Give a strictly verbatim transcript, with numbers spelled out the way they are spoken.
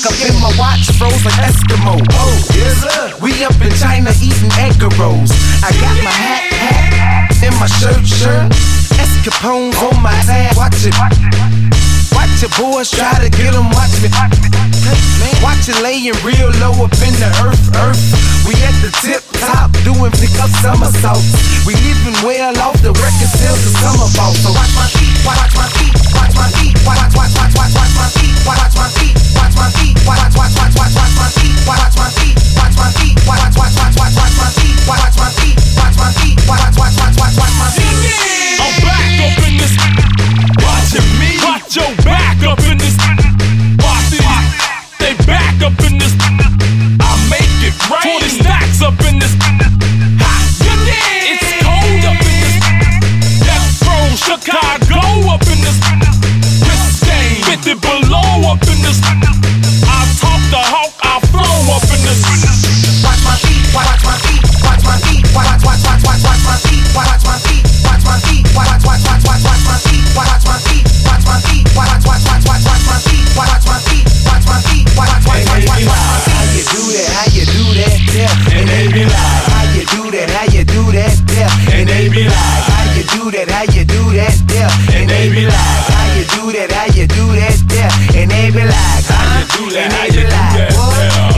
up in my watch, froze like Eskimo. Oh, yes sir. We up in China eating egg rolls. I got my hat, hat, in my shirt, shirt. Escapones on my tab, watch it. Watch your boys try to get them, watch me. Watch it laying real low up in the earth, earth. We at the tip top doing pick up somersaults. We living well off the record sales of summer ball. So watch my feet, watch my feet, watch my feet, watch, watch, watch, watch, watch my feet, watch my feet, watch my feet, watch, watch, watch, watch, watch my feet, watch my feet, watch my feet, watch, watch, watch, watch, watch my feet, watch my feet, watch my feet, watch, watch, watch, watch, watch my feet. I'm back up in this. Watching me, watch your back up in this. Watch these, they back up in this. I make it rain. Twenty stacks up in this. Hot, it's cold up in this. Death Row, Chicago up in this. Biscayne, fifty below up in this. I talk the hawk, I flow up in this. Watch my feet, watch my feet, watch my feet, watch, watch, watch, watch, watch my feet, watch my feet, watch my feet, watch, watch, watch, watch, watch my feet, watch my feet, watch my feet, watch, watch, watch, watch, watch my feet, watch my feet, watch my feet, watch, watch, watch, watch, watch my feet. How you do that? How you do that? Yeah, and they be like, how you do that? How you do that? Yeah, and they be like, how you do that? How you do that? Yeah, and they be like, how you do that? How you do that? Yeah, and they be like, how you do that? How you do that?